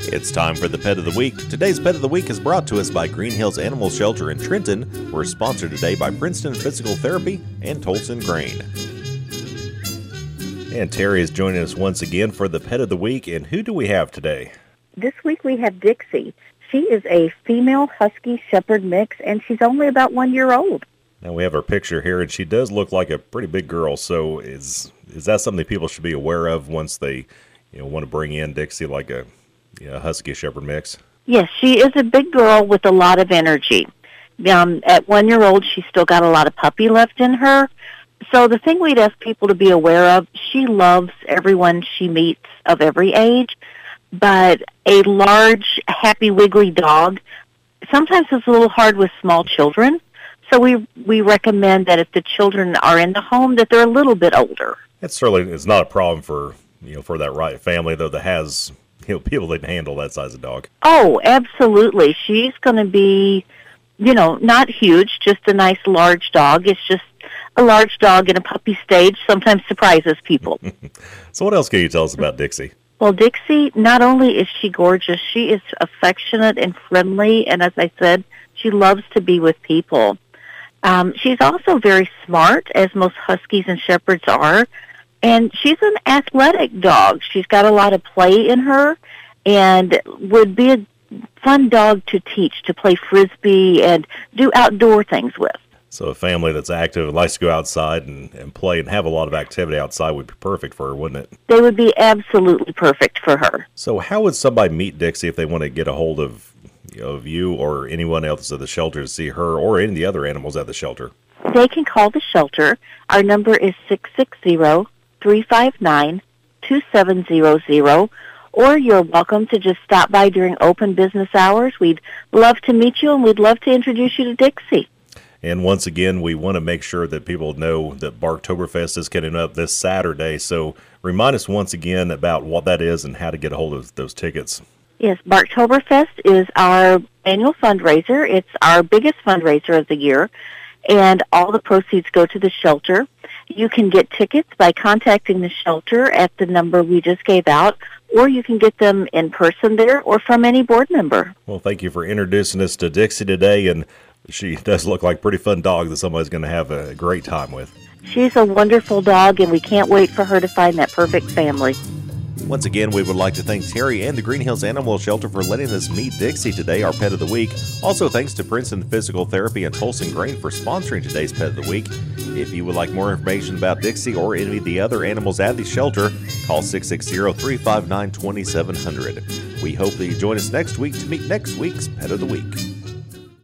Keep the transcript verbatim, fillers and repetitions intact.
It's time for the Pet of the Week. Today's Pet of the Week is brought to us by Green Hills Animal Shelter in Trenton. We're sponsored today by Princeton Physical Therapy and Tolson Grain. And Terry is joining us once again for the Pet of the Week. And who do we have today? This week we have Dixie. She is a female Husky Shepherd mix, and she's only about one year old. Now we have her picture here, and she does look like a pretty big girl. So is is that something people should be aware of once they, you know, want to bring in Dixie like a you know, Husky Shepherd mix? Yes, she is a big girl with a lot of energy. Um, at one year old, she's still got a lot of puppy left in her. So the thing we'd ask people to be aware of, she loves everyone she meets of every age, but a large, happy, wiggly dog sometimes is a little hard with small children. So we we recommend that if the children are in the home, that they're a little bit older. It certainly is not a problem for you know for that right family though that has you know people that can handle that size of dog. Oh, absolutely. She's going to be, you know, not huge, just a nice large dog. It's just a large dog in a puppy stage sometimes surprises people. So what else can you tell us about Dixie? Well, Dixie, not only is she gorgeous, she is affectionate and friendly, and as I said, she loves to be with people. Um, she's also very smart, as most Huskies and Shepherds are, and she's an athletic dog. She's got a lot of play in her and would be a fun dog to teach, to play Frisbee and do outdoor things with. So a family that's active and likes to go outside and, and play and have a lot of activity outside would be perfect for her, wouldn't it? They would be absolutely perfect for her. So how would somebody meet Dixie if they want to get a hold of you know, of you or anyone else at the shelter to see her or any of the other animals at the shelter? They can call the shelter. Our number is six six zero, three five nine, two seven zero zero, or you're welcome to just stop by during open business hours. We'd love to meet you, and we'd love to introduce you to Dixie. And once again, we want to make sure that people know that Barktoberfest is getting up this Saturday. So remind us once again about what that is and how to get a hold of those tickets. Yes, Barktoberfest is our annual fundraiser. It's our biggest fundraiser of the year, and all the proceeds go to the shelter. You can get tickets by contacting the shelter at the number we just gave out, or you can get them in person there or from any board member. Well, thank you for introducing us to Dixie today, and she does look like a pretty fun dog that somebody's going to have a great time with. She's a wonderful dog, and we can't wait for her to find that perfect family. Once again, we would like to thank Terry and the Green Hills Animal Shelter for letting us meet Dixie today, our Pet of the Week. Also, thanks to Princeton Physical Therapy and Tolson Grain for sponsoring today's Pet of the Week. If you would like more information about Dixie or any of the other animals at the shelter, call six six zero, three five nine, two seven zero zero. We hope that you join us next week to meet next week's Pet of the Week.